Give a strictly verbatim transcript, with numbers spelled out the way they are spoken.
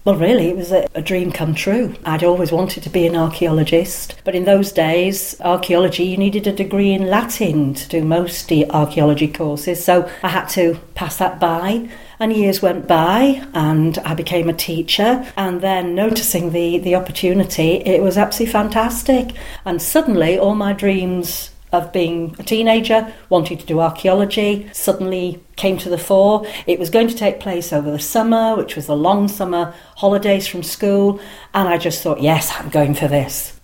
Well, really, it was a, a dream come true. I'd always wanted to be an archaeologist, but in those days, archaeology, you needed a degree in Latin to do most the archaeology courses, so I had to pass that by. And years went by and I became a teacher, and then noticing the, the opportunity, it was absolutely fantastic. And suddenly all my dreams of being a teenager, wanting to do archaeology, suddenly came to the fore. It was going to take place over the summer, which was the long summer holidays from school, and I just thought, yes, I'm going for this.